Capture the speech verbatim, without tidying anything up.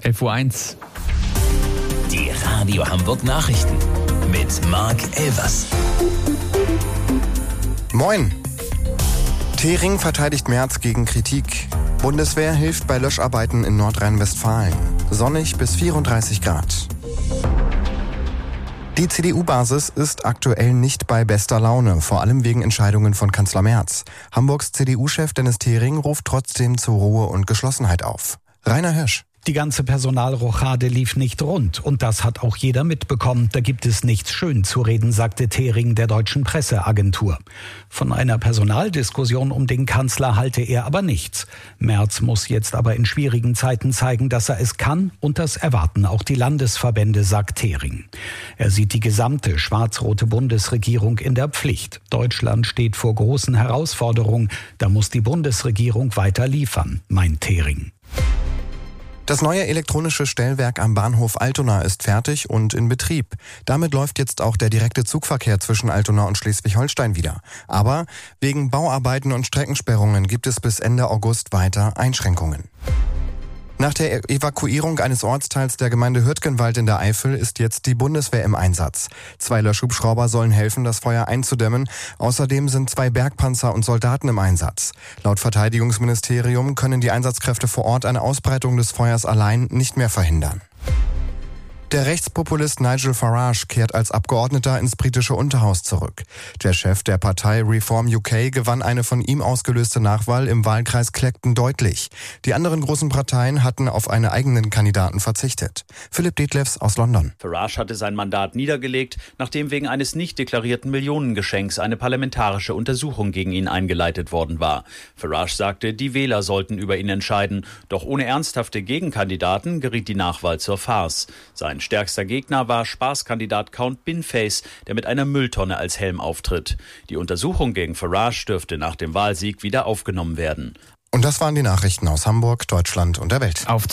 elf Uhr eins. Die Radio Hamburg Nachrichten mit Marc Elvers. Moin. Thering verteidigt Merz gegen Kritik. Bundeswehr hilft bei Löscharbeiten in Nordrhein-Westfalen. Sonnig bis vierunddreißig Grad. Die C D U-Basis ist aktuell nicht bei bester Laune, vor allem wegen Entscheidungen von Kanzler Merz. Hamburgs C D U-Chef Dennis Thering ruft trotzdem zu Ruhe und Geschlossenheit auf. Rainer Hirsch. Die ganze Personalrochade lief nicht rund und das hat auch jeder mitbekommen. Da gibt es nichts schön zu reden, sagte Thering der deutschen Presseagentur. Von einer Personaldiskussion um den Kanzler halte er aber nichts. Merz muss jetzt aber in schwierigen Zeiten zeigen, dass er es kann, und das erwarten auch die Landesverbände, sagt Thering. Er sieht die gesamte schwarz-rote Bundesregierung in der Pflicht. Deutschland steht vor großen Herausforderungen. Da muss die Bundesregierung weiter liefern, meint Thering. Das neue elektronische Stellwerk am Bahnhof Altona ist fertig und in Betrieb. Damit läuft jetzt auch der direkte Zugverkehr zwischen Altona und Schleswig-Holstein wieder. Aber wegen Bauarbeiten und Streckensperrungen gibt es bis Ende August weiter Einschränkungen. Nach der Evakuierung eines Ortsteils der Gemeinde Hürtgenwald in der Eifel ist jetzt die Bundeswehr im Einsatz. Zwei Löschhubschrauber sollen helfen, das Feuer einzudämmen. Außerdem sind zwei Bergpanzer und Soldaten im Einsatz. Laut Verteidigungsministerium können die Einsatzkräfte vor Ort eine Ausbreitung des Feuers allein nicht mehr verhindern. Der Rechtspopulist Nigel Farage kehrt als Abgeordneter ins britische Unterhaus zurück. Der Chef der Partei Reform U K gewann eine von ihm ausgelöste Nachwahl im Wahlkreis Clacton deutlich. Die anderen großen Parteien hatten auf einen eigenen Kandidaten verzichtet. Philipp Detlefs aus London. Farage hatte sein Mandat niedergelegt, nachdem wegen eines nicht deklarierten Millionengeschenks eine parlamentarische Untersuchung gegen ihn eingeleitet worden war. Farage sagte, die Wähler sollten über ihn entscheiden. Doch ohne ernsthafte Gegenkandidaten geriet die Nachwahl zur Farce. Sein stärkster Gegner war Spaßkandidat Count Binface, der mit einer Mülltonne als Helm auftritt. Die Untersuchung gegen Farage dürfte nach dem Wahlsieg wieder aufgenommen werden. Und das waren die Nachrichten aus Hamburg, Deutschland und der Welt. Auf